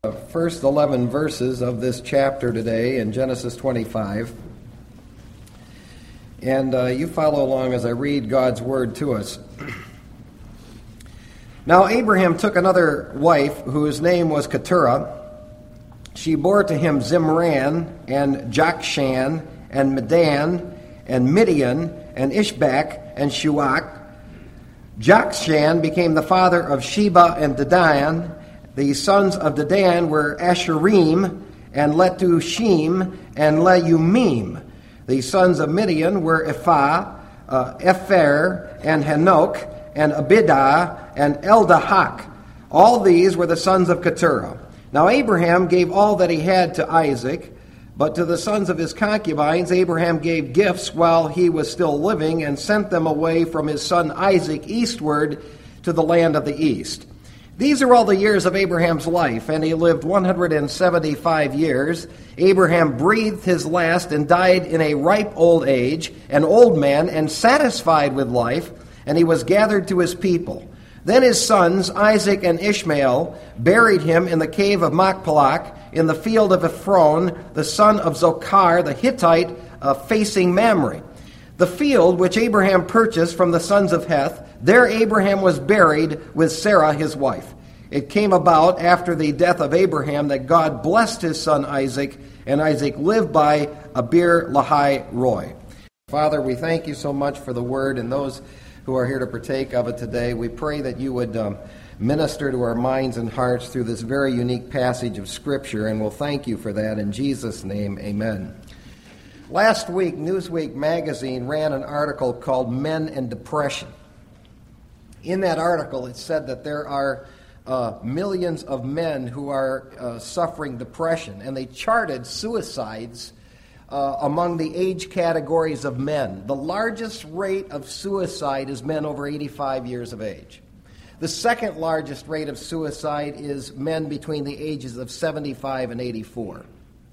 First 11 verses of this chapter today in Genesis 25. And you follow along as I read God's word to us. Now Abraham took another wife whose name was Keturah. She bore to him Zimran and Jokshan and Medan and Midian and Ishbak and Shuach. Jokshan became the father of Sheba and Dedan. The sons of Dedan were Asherim and Letushim and Leumim. The sons of Midian were Ephah, Epher, and Hanok, and Abidah, and Eldahak. All these were the sons of Keturah. Now Abraham gave all that he had to Isaac, but to the sons of his concubines Abraham gave gifts while he was still living and sent them away from his son Isaac eastward to the land of the east. These are all the years of Abraham's life, and he lived 175 years. Abraham breathed his last and died in a ripe old age, an old man and satisfied with life, and he was gathered to his people. Then his sons, Isaac and Ishmael, buried him in the cave of Machpelah, in the field of Ephron, the son of Zochar, the Hittite, facing Mamre. The field which Abraham purchased from the sons of Heth, there Abraham was buried with Sarah his wife. It came about after the death of Abraham that God blessed his son Isaac, and Isaac lived by Abir Lahai Roy. Father, we thank you so much for the word and those who are here to partake of it today. We pray that you would minister to our minds and hearts through this very unique passage of Scripture, and we'll thank you for that. In Jesus' name, amen. Last week, Newsweek magazine ran an article called Men and Depression. In that article, it said that there are millions of men who are suffering depression, and they charted suicides among the age categories of men. The largest rate of suicide is men over 85 years of age. The second largest rate of suicide is men between the ages of 75 and 84.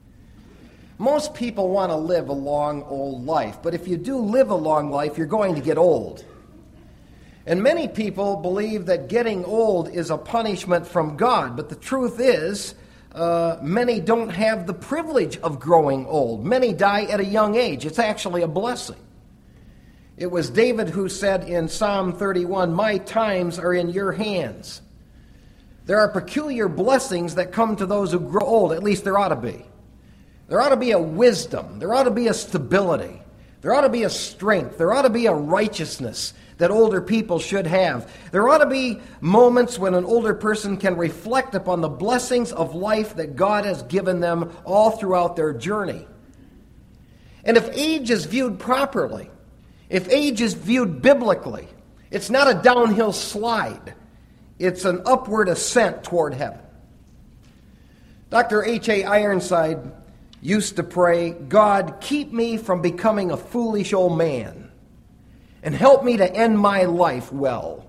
Most people want to live a long, old life, but if you do live a long life, you're going to get old. And many people believe that getting old is a punishment from God, but the truth is, many don't have the privilege of growing old. Many die at a young age. It's actually a blessing. It was David who said in Psalm 31, "My times are in your hands." There are peculiar blessings that come to those who grow old. At least there ought to be. There ought to be a wisdom. There ought to be a stability. There ought to be a strength. There ought to be a righteousness that older people should have. There ought to be moments when an older person can reflect upon the blessings of life that God has given them all throughout their journey. And if age is viewed properly, if age is viewed biblically, it's not a downhill slide. It's an upward ascent toward heaven. Dr. H.A. Ironside used to pray, "God, keep me from becoming a foolish old man, and help me to end my life well."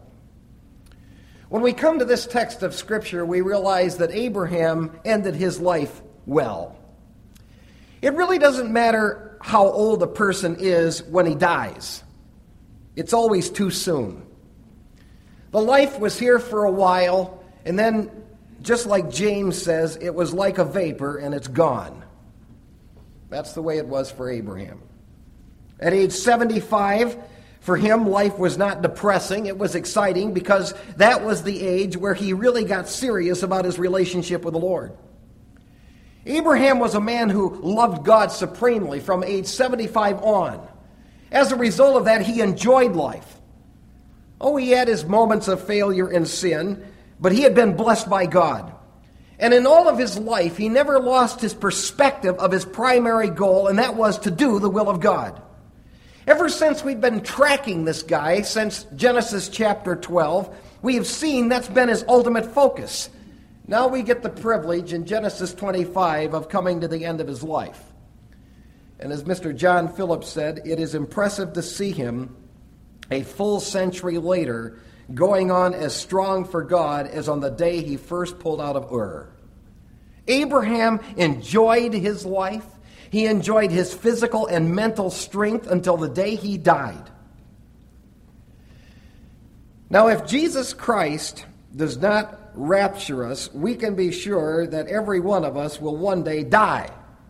When we come to this text of Scripture, we realize that Abraham ended his life well. It really doesn't matter how old a person is when he dies. It's always too soon. The life was here for a while, and then, just like James says, it was like a vapor and it's gone. That's the way it was for Abraham. At age 75, for him, life was not depressing. It was exciting because that was the age where he really got serious about his relationship with the Lord. Abraham was a man who loved God supremely from age 75 on. As a result of that, he enjoyed life. Oh, he had his moments of failure and sin, but he had been blessed by God. And in all of his life, he never lost his perspective of his primary goal, and that was to do the will of God. Ever since we've been tracking this guy, since Genesis chapter 12, we have seen that's been his ultimate focus. Now we get the privilege in Genesis 25 of coming to the end of his life. And as Mr. John Phillips said, it is impressive to see him a full century later going on as strong for God as on the day he first pulled out of Ur. Abraham enjoyed his life. He enjoyed his physical and mental strength until the day he died. Now, if Jesus Christ does not rapture us, we can be sure that every one of us will one day die.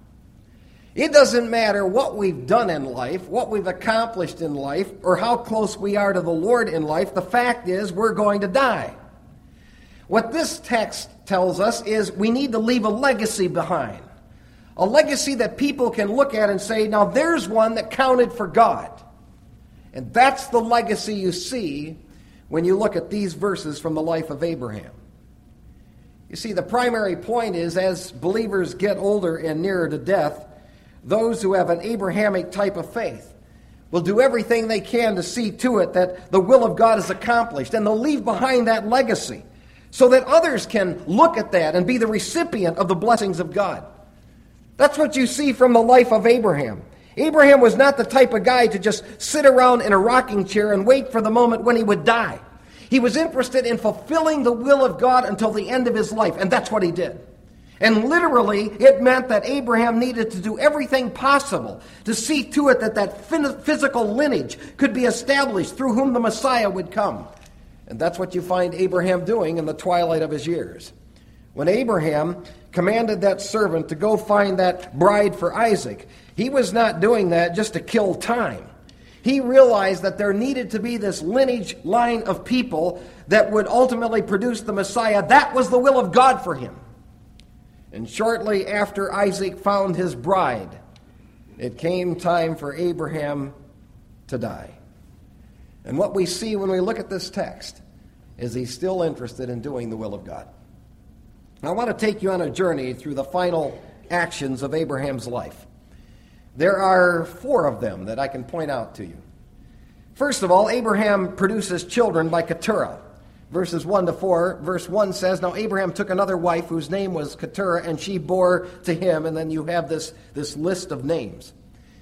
It doesn't matter what we've done in life, what we've accomplished in life, or how close we are to the Lord in life. The fact is, we're going to die. What this text tells us is we need to leave a legacy behind. A legacy that people can look at and say, now there's one that counted for God. And that's the legacy you see when you look at these verses from the life of Abraham. You see, the primary point is, as believers get older and nearer to death, those who have an Abrahamic type of faith will do everything they can to see to it that the will of God is accomplished, and they'll leave behind that legacy so that others can look at that and be the recipient of the blessings of God. That's what you see from the life of Abraham. Abraham was not the type of guy to just sit around in a rocking chair and wait for the moment when he would die. He was interested in fulfilling the will of God until the end of his life, and that's what he did. And literally, it meant that Abraham needed to do everything possible to see to it that that physical lineage could be established through whom the Messiah would come. And that's what you find Abraham doing in the twilight of his years. When Abraham commanded that servant to go find that bride for Isaac, he was not doing that just to kill time. He realized that there needed to be this lineage line of people that would ultimately produce the Messiah. That was the will of God for him. And shortly after Isaac found his bride, it came time for Abraham to die. And what we see when we look at this text is he's still interested in doing the will of God. Now, I want to take you on a journey through the final actions of Abraham's life. There are 4 of them that I can point out to you. First of all, Abraham produces children by Keturah. Verses 1 to 4, verse 1 says, now Abraham took another wife whose name was Keturah, and she bore to him, and then you have this list of names.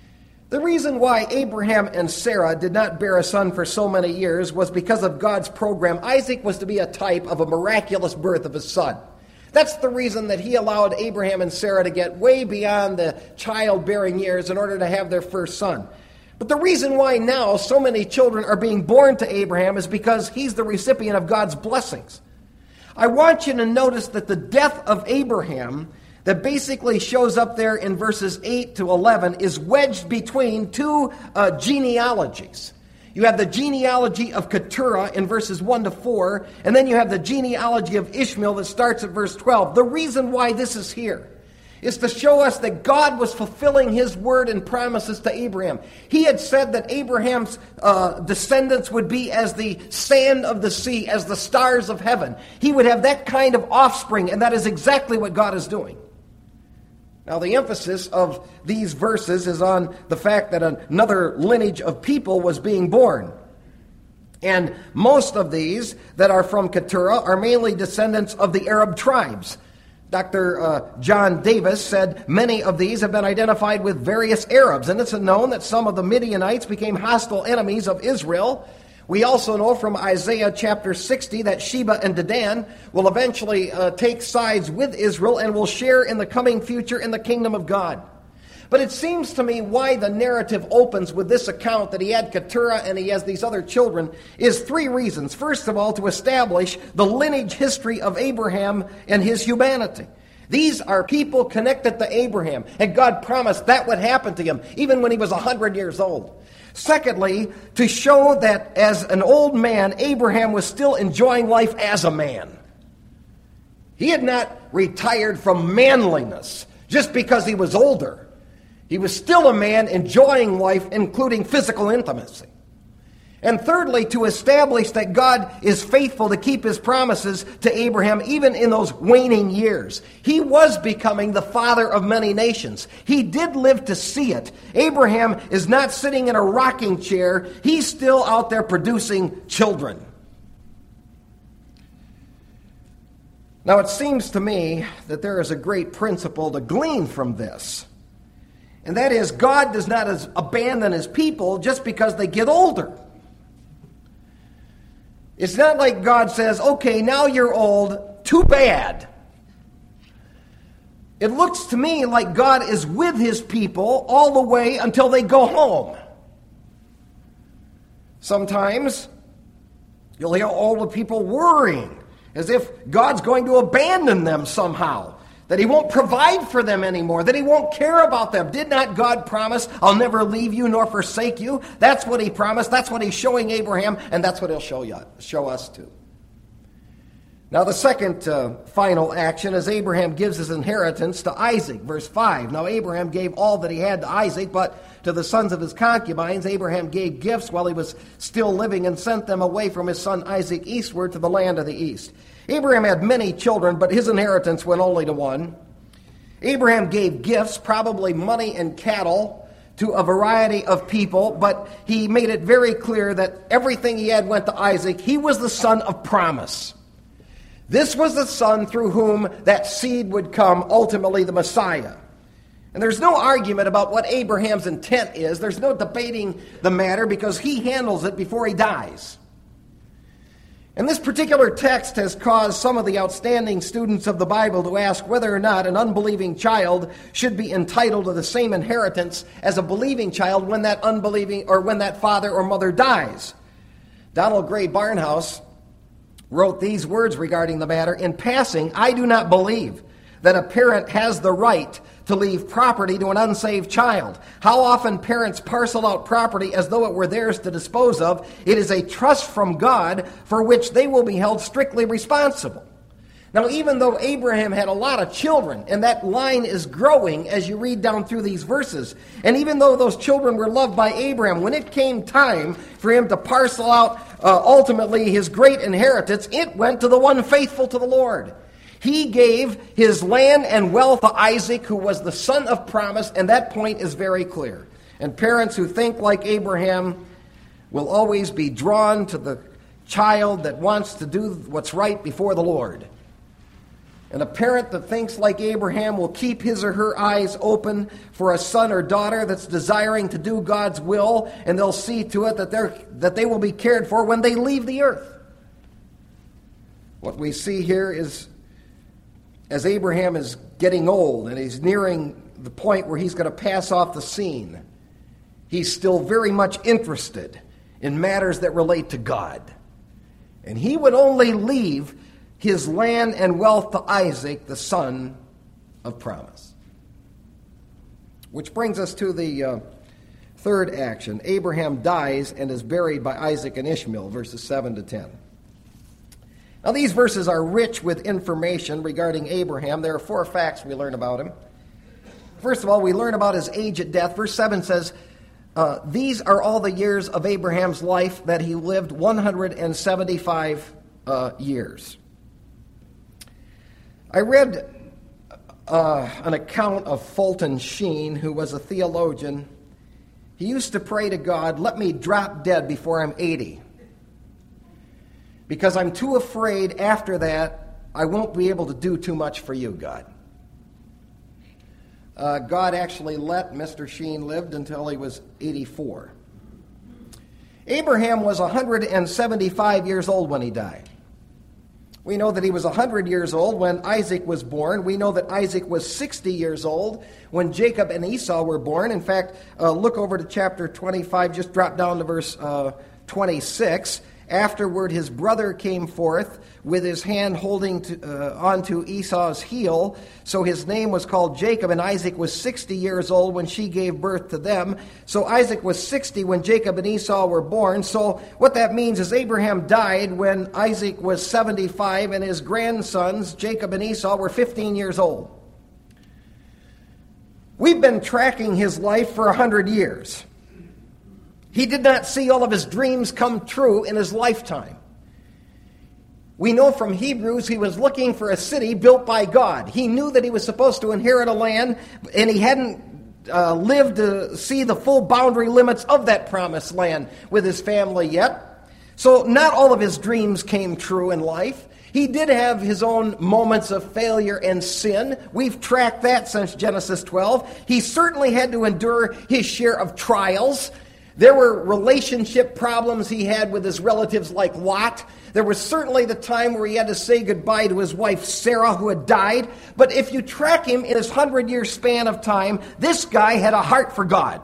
The reason why Abraham and Sarah did not bear a son for so many years was because of God's program. Isaac was to be a type of a miraculous birth of his son. That's the reason that he allowed Abraham and Sarah to get way beyond the childbearing years in order to have their first son. But the reason why now so many children are being born to Abraham is because he's the recipient of God's blessings. I want you to notice that the death of Abraham, that basically shows up there in verses 8 to 11, is wedged between 2 genealogies. You have the genealogy of Keturah in verses 1 to 4, and then you have the genealogy of Ishmael that starts at verse 12. The reason why this is here is to show us that God was fulfilling his word and promises to Abraham. He had said that Abraham's descendants would be as the sand of the sea, as the stars of heaven. He would have that kind of offspring, and that is exactly what God is doing. Now, the emphasis of these verses is on the fact that another lineage of people was being born. And most of these that are from Keturah are mainly descendants of the Arab tribes. Dr. John Davis said many of these have been identified with various Arabs, and it's known that some of the Midianites became hostile enemies of Israel. We also know from Isaiah chapter 60 that Sheba and Dedan will eventually take sides with Israel and will share in the coming future in the kingdom of God. But it seems to me why the narrative opens with this account that he had Keturah and he has these other children is 3 reasons. First of all, to establish the lineage history of Abraham and his humanity. These are people connected to Abraham, and God promised that would happen to him even when he was 100 years old. Secondly, to show that as an old man, Abraham was still enjoying life as a man. He had not retired from manliness just because he was older. He was still a man enjoying life, including physical intimacy. And thirdly, to establish that God is faithful to keep his promises to Abraham even in those waning years. He was becoming the father of many nations. He did live to see it. Abraham is not sitting in a rocking chair. He's still out there producing children. Now, it seems to me that there is a great principle to glean from this. And that is, God does not abandon his people just because they get older. It's not like God says, okay, now you're old, too bad. It looks to me like God is with his people all the way until they go home. Sometimes you'll hear older people worrying as if God's going to abandon them somehow, that he won't provide for them anymore, that he won't care about them. Did not God promise, I'll never leave you nor forsake you? That's what he promised. That's what he's showing Abraham, and that's what he'll show us too. Now the second final action is Abraham gives his inheritance to Isaac. Verse 5, now Abraham gave all that he had to Isaac, but to the sons of his concubines Abraham gave gifts while he was still living and sent them away from his son Isaac eastward to the land of the east. Abraham had many children, but his inheritance went only to one. Abraham gave gifts, probably money and cattle, to a variety of people, but he made it very clear that everything he had went to Isaac. He was the son of promise. This was the son through whom that seed would come, ultimately the Messiah. And there's no argument about what Abraham's intent is. There's no debating the matter because he handles it before he dies. And this particular text has caused some of the outstanding students of the Bible to ask whether or not an unbelieving child should be entitled to the same inheritance as a believing child when that unbelieving or when that father or mother dies. Donald Gray Barnhouse wrote these words regarding the matter. In passing, I do not believe that a parent has the right to leave property to an unsaved child. How often parents parcel out property as though it were theirs to dispose of. It is a trust from God for which they will be held strictly responsible. Now, even though Abraham had a lot of children, and that line is growing as you read down through these verses, and even though those children were loved by Abraham, when it came time for him to parcel out ultimately his great inheritance, it went to the one faithful to the Lord. He gave his land and wealth to Isaac, who was the son of promise, and that point is very clear. And parents who think like Abraham will always be drawn to the child that wants to do what's right before the Lord. And a parent that thinks like Abraham will keep his or her eyes open for a son or daughter that's desiring to do God's will, and they'll see to it that they will be cared for when they leave the earth. What we see here is, as Abraham is getting old and he's nearing the point where he's going to pass off the scene, he's still very much interested in matters that relate to God. And he would only leave his land and wealth to Isaac, the son of promise. Which brings us to the third action. Abraham dies and is buried by Isaac and Ishmael, verses 7 to 10. Now these verses are rich with information regarding Abraham. There are 4 facts we learn about him. First of all, we learn about his age at death. Verse 7 says, these are all the years of Abraham's life, that he lived 175 years. I read an account of Fulton Sheen, who was a theologian. He used to pray to God, let me drop dead before I'm 80. Because I'm too afraid after that I won't be able to do too much for you, God. God actually let Mr. Sheen live until he was 84. Abraham was 175 years old when he died. We know that he was 100 years old when Isaac was born. We know that Isaac was 60 years old when Jacob and Esau were born. In fact, look over to chapter 25, just drop down to verse 26. Afterward, his brother came forth with his hand holding onto Esau's heel. So his name was called Jacob, and Isaac was 60 years old when she gave birth to them. So Isaac was 60 when Jacob and Esau were born. So what that means is Abraham died when Isaac was 75, and his grandsons, Jacob and Esau, were 15 years old. We've been tracking his life for 100 years. He did not see all of his dreams come true in his lifetime. We know from Hebrews he was looking for a city built by God. He knew that he was supposed to inherit a land, and he hadn't lived to see the full boundary limits of that promised land with his family yet. So not all of his dreams came true in life. He did have his own moments of failure and sin. We've tracked that since Genesis 12. He certainly had to endure his share of trials. There were relationship problems he had with his relatives like Lot. There was certainly the time where he had to say goodbye to his wife Sarah, who had died. But if you track him in his 100-year span of time, this guy had a heart for God.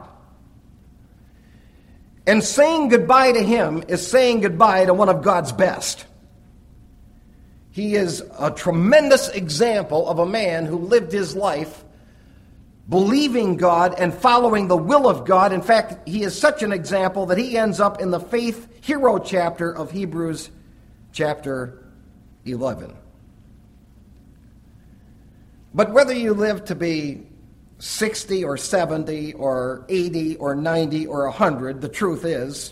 And saying goodbye to him is saying goodbye to one of God's best. He is a tremendous example of a man who lived his life believing God and following the will of God. In fact, he is such an example that he ends up in the faith hero chapter of Hebrews chapter 11. But whether you live to be 60 or 70 or 80 or 90 or 100, the truth is,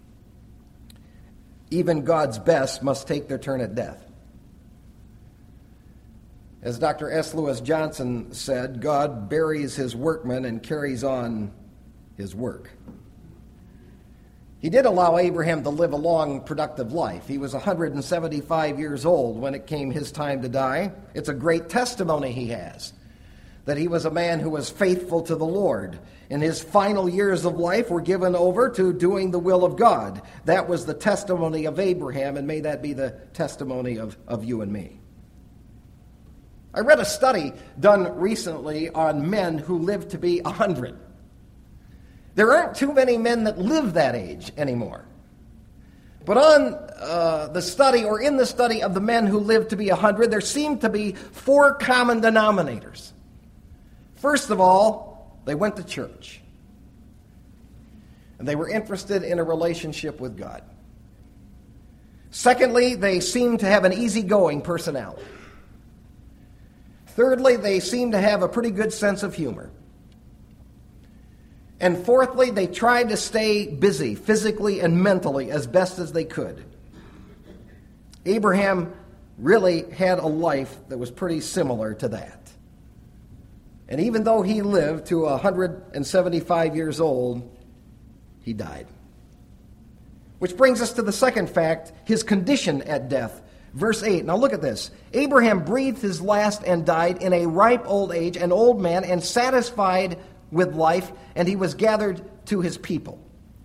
even God's best must take their turn at death. As Dr. S. Lewis Johnson said, God buries his workmen and carries on his work. He did allow Abraham to live a long, productive life. He was 175 years old when it came his time to die. It's a great testimony he has, that he was a man who was faithful to the Lord. And his final years of life were given over to doing the will of God. That was the testimony of Abraham, and may that be the testimony of you and me. I read a study done recently on men who live to be 100. There aren't too many men that live that age anymore. But on the study, or in the study of the men who live to be 100, there seem to be 4 common denominators. First of all, they went to church. And they were interested in a relationship with God. Secondly, they seem to have an easygoing personality. Thirdly, they seem to have a pretty good sense of humor. And fourthly, they tried to stay busy physically and mentally as best as they could. Abraham really had a life that was pretty similar to that. And even though he lived to 175 years old, he died. Which brings us to the second fact, his condition at death. Verse 8, now look at this. Abraham breathed his last and died in a ripe old age, an old man, and satisfied with life, and he was gathered to his people.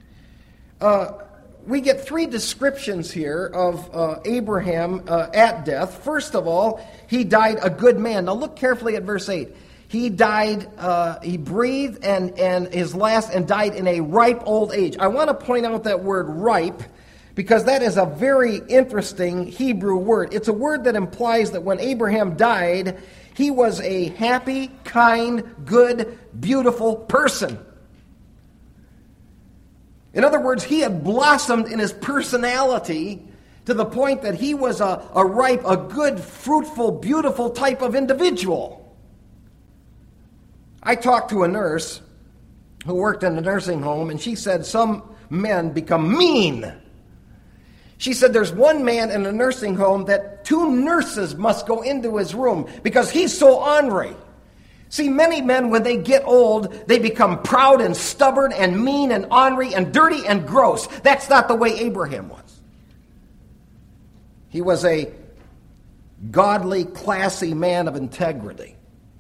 We get 3 descriptions here of Abraham at death. First of all, he died a good man. Now look carefully at verse 8. He died, he breathed and his last and died in a ripe old age. I want to point out that word ripe, because that is a very interesting Hebrew word. It's a word that implies that when Abraham died, he was a happy, kind, good, beautiful person. In other words, he had blossomed in his personality to the point that he was a ripe, a good, fruitful, beautiful type of individual. I talked to a nurse who worked in a nursing home, and she said some men become mean. She said there's one man in a nursing home that 2 nurses must go into his room because he's so ornery. See, many men, when they get old, they become proud and stubborn and mean and ornery and dirty and gross. That's not the way Abraham was. He was a godly, classy man of integrity.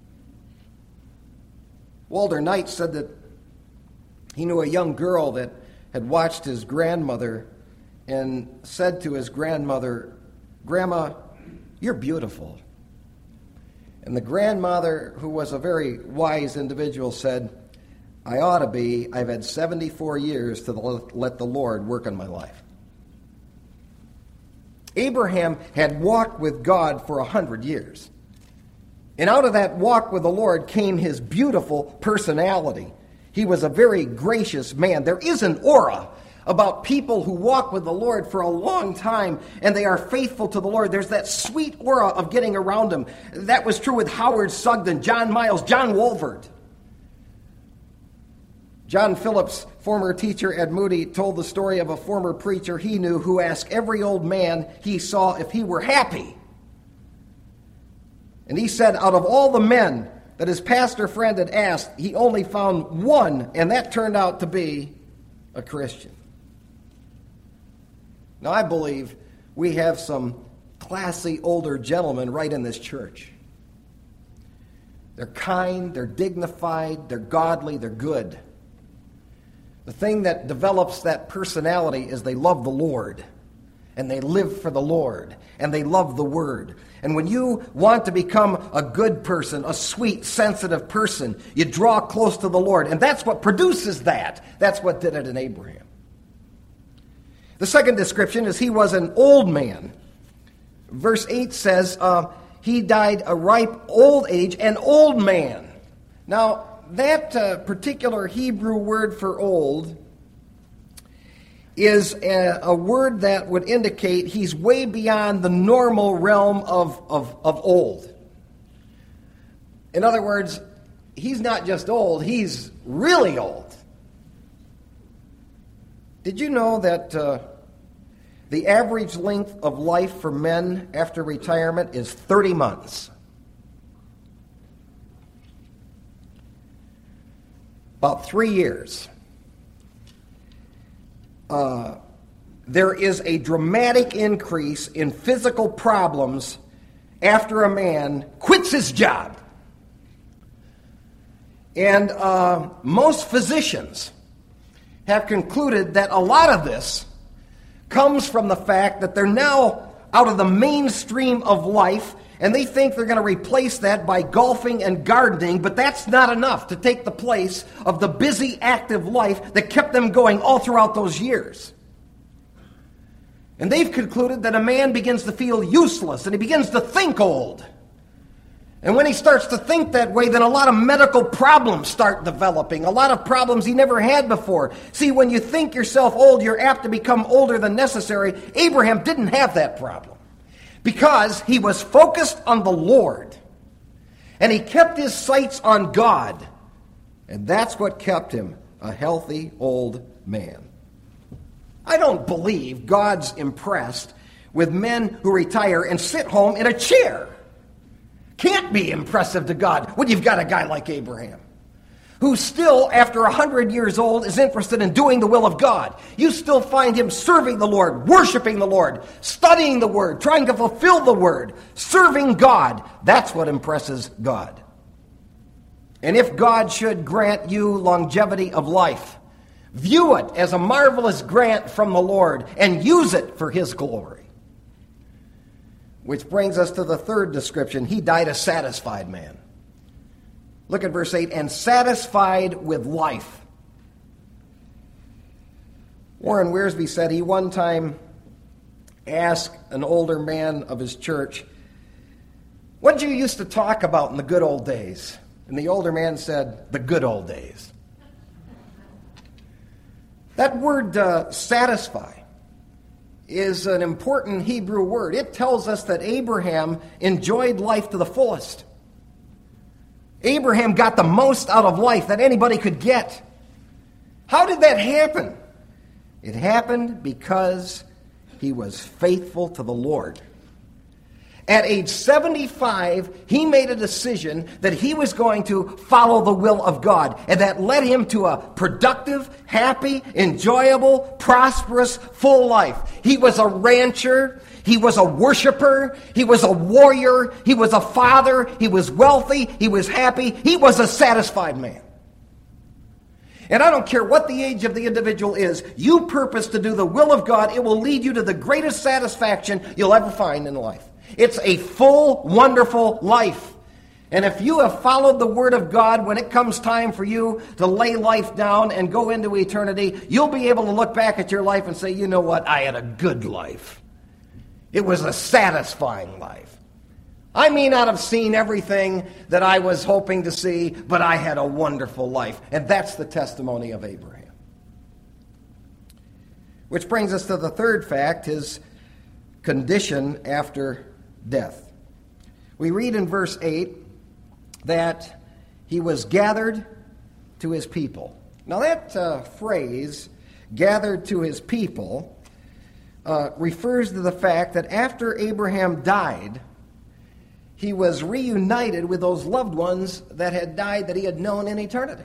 Walter Knight said that he knew a young girl that had watched his grandmother and said to his grandmother, "Grandma, you're beautiful." And the grandmother, who was a very wise individual, said, "I ought to be. I've had 74 years to let the Lord work on my life." Abraham had walked with God for 100 years. And out of that walk with the Lord came his beautiful personality. He was a very gracious man. There is an aura about people who walk with the Lord for a long time and they are faithful to the Lord. There's that sweet aura of getting around them. That was true with Howard Sugden, John Miles, John Wolvert. John Phillips, former teacher at Moody, told the story of a former preacher he knew who asked every old man he saw if he were happy. And he said out of all the men that his pastor friend had asked, he only found one, and that turned out to be a Christian. Now, I believe we have some classy older gentlemen right in this church. They're kind, they're dignified, they're godly, they're good. The thing that develops that personality is they love the Lord, and they live for the Lord, and they love the Word. And when you want to become a good person, a sweet, sensitive person, you draw close to the Lord, and that's what produces that. That's what did it in Abraham. The second description is he was an old man. Verse 8 says, he died a ripe old age, an old man. Now, that particular Hebrew word for old is a word that would indicate he's way beyond the normal realm of old. In other words, he's not just old, he's really old. Did you know that the average length of life for men after retirement is 30 months? About 3 years. There is a dramatic increase in physical problems after a man quits his job. And most physicians have concluded that a lot of this comes from the fact that they're now out of the mainstream of life, and they think they're going to replace that by golfing and gardening, but that's not enough to take the place of the busy, active life that kept them going all throughout those years. And they've concluded that a man begins to feel useless, and he begins to think old. And when he starts to think that way, then a lot of medical problems start developing, a lot of problems he never had before. See, when you think yourself old, you're apt to become older than necessary. Abraham didn't have that problem because he was focused on the Lord, and he kept his sights on God, and that's what kept him a healthy old man. I don't believe God's impressed with men who retire and sit home in a chair. Can't be impressive to God when you've got a guy like Abraham, who still, after 100 years old, is interested in doing the will of God. You still find him serving the Lord, worshiping the Lord, studying the Word, trying to fulfill the Word, serving God. That's what impresses God. And if God should grant you longevity of life, view it as a marvelous grant from the Lord and use it for His glory. Which brings us to the third description. He died a satisfied man. Look at verse 8. And satisfied with life. Warren Wiersbe said he one time asked an older man of his church, "What did you used to talk about in the good old days?" And the older man said, "The good old days." That word satisfy is an important Hebrew word. It tells us that Abraham enjoyed life to the fullest. Abraham got the most out of life that anybody could get. How did that happen? It happened because he was faithful to the Lord. At age 75, he made a decision that he was going to follow the will of God. And that led him to a productive, happy, enjoyable, prosperous, full life. He was a rancher. He was a worshiper. He was a warrior. He was a father. He was wealthy. He was happy. He was a satisfied man. And I don't care what the age of the individual is, you purpose to do the will of God, it will lead you to the greatest satisfaction you'll ever find in life. It's a full, wonderful life. And if you have followed the Word of God, when it comes time for you to lay life down and go into eternity, you'll be able to look back at your life and say, you know what, I had a good life. It was a satisfying life. I may not have seen everything that I was hoping to see, but I had a wonderful life. And that's the testimony of Abraham. Which brings us to the third fact, his condition after death. We read in verse 8 that he was gathered to his people. Now that phrase, gathered to his people, refers to the fact that after Abraham died, he was reunited with those loved ones that had died that he had known in eternity.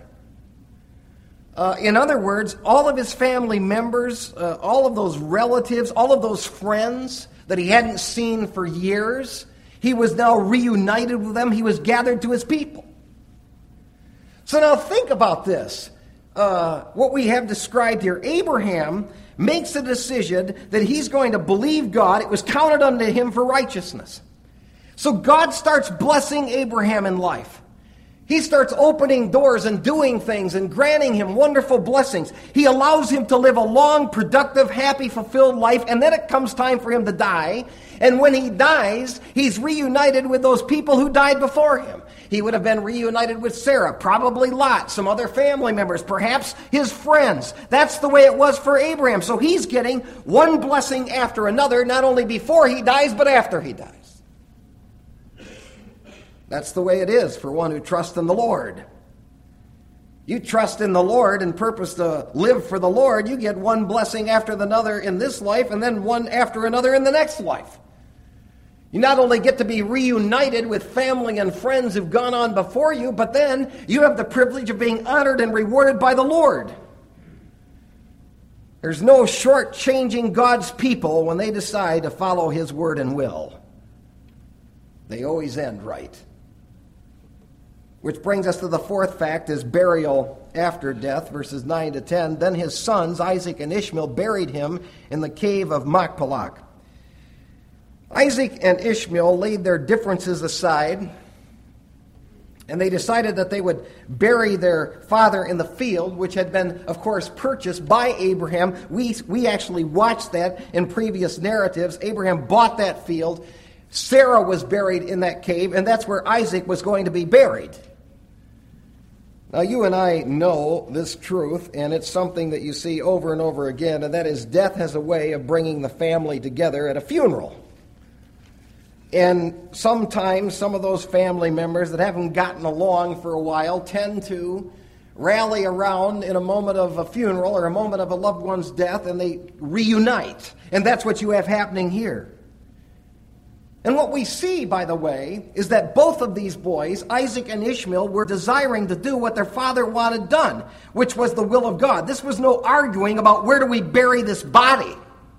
In other words, all of his family members, all of those relatives, all of those friends that he hadn't seen for years, he was now reunited with them. He was gathered to his people. So now think about this. What we have described here. Abraham makes a decision that he's going to believe God. It was counted unto him for righteousness. So God starts blessing Abraham in life. He starts opening doors and doing things and granting him wonderful blessings. He allows him to live a long, productive, happy, fulfilled life, and then it comes time for him to die. And when he dies, he's reunited with those people who died before him. He would have been reunited with Sarah, probably Lot, some other family members, perhaps his friends. That's the way it was for Abraham. So he's getting one blessing after another, not only before he dies, but after he dies. That's the way it is for one who trusts in the Lord. You trust in the Lord and purpose to live for the Lord, you get one blessing after another in this life and then one after another in the next life. You not only get to be reunited with family and friends who've gone on before you, but then you have the privilege of being honored and rewarded by the Lord. There's no shortchanging God's people when they decide to follow His word and will. They always end right. Which brings us to the fourth fact, is burial after death, verses 9 to 10. Then his sons, Isaac and Ishmael, buried him in the cave of Machpelah. Isaac and Ishmael laid their differences aside, and they decided that they would bury their father in the field, which had been, of course, purchased by Abraham. We actually watched that in previous narratives. Abraham bought that field. Sarah was buried in that cave, and that's where Isaac was going to be buried. Now, you and I know this truth, and it's something that you see over and over again, and that is death has a way of bringing the family together at a funeral. And sometimes some of those family members that haven't gotten along for a while tend to rally around in a moment of a funeral or a moment of a loved one's death, and they reunite. And that's what you have happening here. And what we see, by the way, is that both of these boys, Isaac and Ishmael, were desiring to do what their father wanted done, which was the will of God. This was no arguing about where do we bury this body,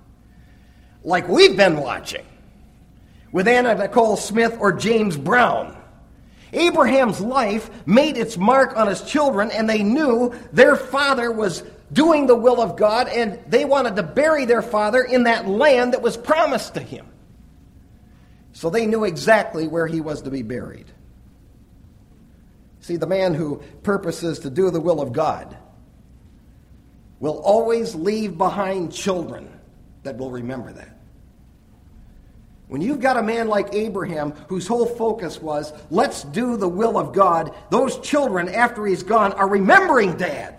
like we've been watching with Anna Nicole Smith or James Brown. Abraham's life made its mark on his children, and they knew their father was doing the will of God, and they wanted to bury their father in that land that was promised to him. So they knew exactly where he was to be buried. See, the man who purposes to do the will of God will always leave behind children that will remember that. When you've got a man like Abraham whose whole focus was, let's do the will of God, those children, after he's gone, are remembering Dad.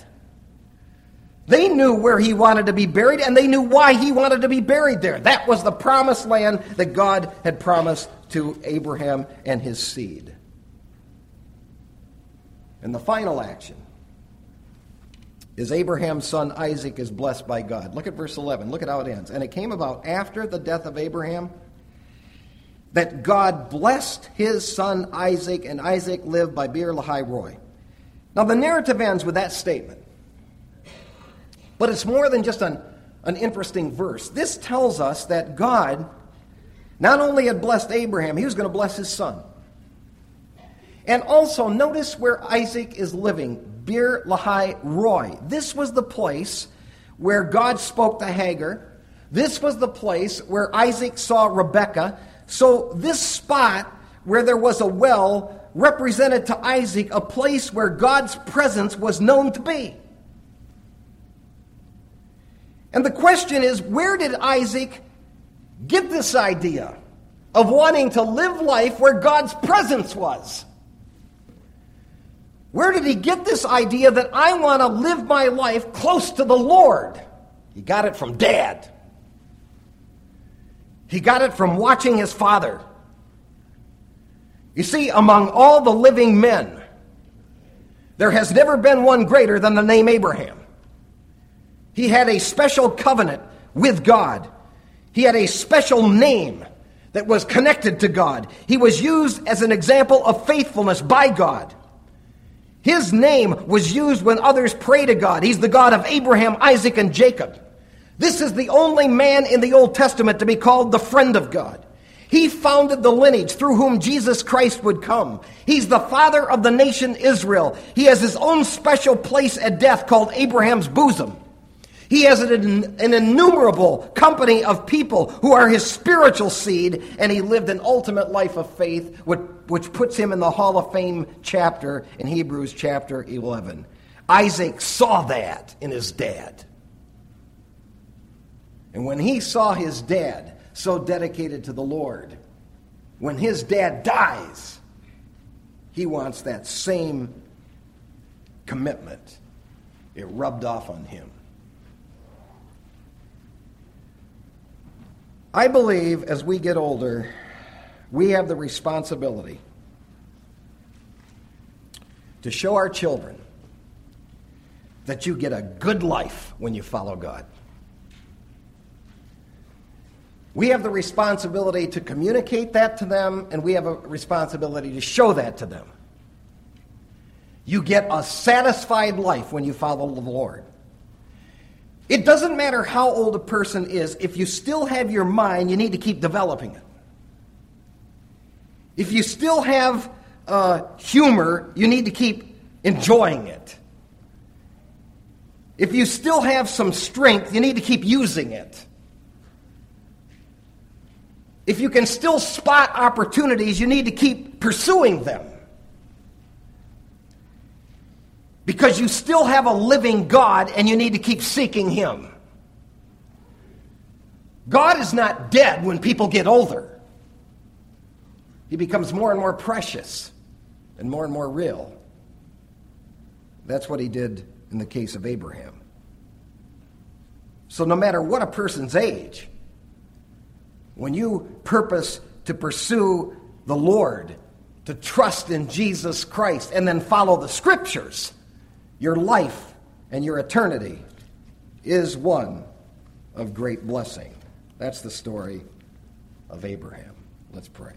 They knew where he wanted to be buried, and they knew why he wanted to be buried there. That was the promised land that God had promised to Abraham and his seed. And the final action is Abraham's son Isaac is blessed by God. Look at verse 11. Look at how it ends. And it came about after the death of Abraham that God blessed his son Isaac, and Isaac lived by Beer Lahai Roi. Now the narrative ends with that statement. But it's more than just an interesting verse. This tells us that God not only had blessed Abraham, he was going to bless his son. And also, notice where Isaac is living, Beer Lahai Roi. This was the place where God spoke to Hagar. This was the place where Isaac saw Rebekah. So this spot where there was a well represented to Isaac a place where God's presence was known to be. And the question is, where did Isaac get this idea of wanting to live life where God's presence was? Where did he get this idea that I want to live my life close to the Lord? He got it from Dad. He got it from watching his father. You see, among all the living men, there has never been one greater than the name Abraham. He had a special covenant with God. He had a special name that was connected to God. He was used as an example of faithfulness by God. His name was used when others pray to God. He's the God of Abraham, Isaac, and Jacob. This is the only man in the Old Testament to be called the friend of God. He founded the lineage through whom Jesus Christ would come. He's the father of the nation Israel. He has his own special place at death called Abraham's bosom. He has an innumerable company of people who are his spiritual seed, and he lived an ultimate life of faith, which puts him in the Hall of Fame chapter in Hebrews chapter 11. Isaac saw that in his dad. And when he saw his dad so dedicated to the Lord, when his dad dies, he wants that same commitment. It rubbed off on him. I believe as we get older, we have the responsibility to show our children that you get a good life when you follow God. We have the responsibility to communicate that to them, and we have a responsibility to show that to them. You get a satisfied life when you follow the Lord. It doesn't matter how old a person is. If you still have your mind, you need to keep developing it. If you still have humor, you need to keep enjoying it. If you still have some strength, you need to keep using it. If you can still spot opportunities, you need to keep pursuing them. Because you still have a living God and you need to keep seeking him. God is not dead when people get older. He becomes more and more precious and more real. That's what he did in the case of Abraham. So no matter what a person's age, when you purpose to pursue the Lord, to trust in Jesus Christ, and then follow the Scriptures, your life and your eternity is one of great blessing. That's the story of Abraham. Let's pray.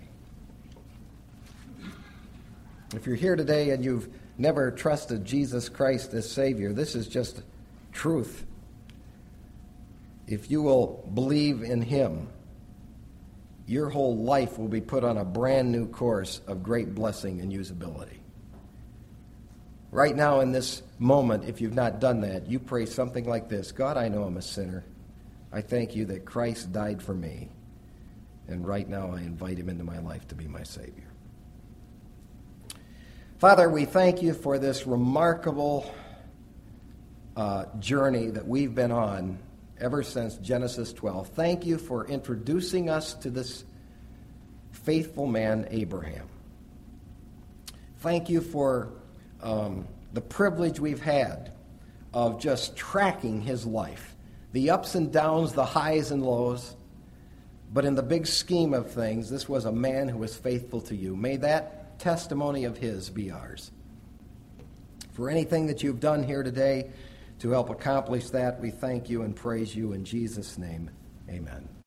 If you're here today and you've never trusted Jesus Christ as Savior, this is just truth. If you will believe in him, your whole life will be put on a brand new course of great blessing and usability. Right now in this moment, if you've not done that, you pray something like this: God, I know I'm a sinner. I thank you that Christ died for me. And right now I invite him into my life to be my Savior. Father, we thank you for this remarkable journey that we've been on ever since Genesis 12. Thank you for introducing us to this faithful man, Abraham. Thank you for the privilege we've had of just tracking his life, the ups and downs, the highs and lows. But in the big scheme of things, this was a man who was faithful to you. May that testimony of his be ours. For anything that you've done here today to help accomplish that, we thank you and praise you in Jesus' name. Amen.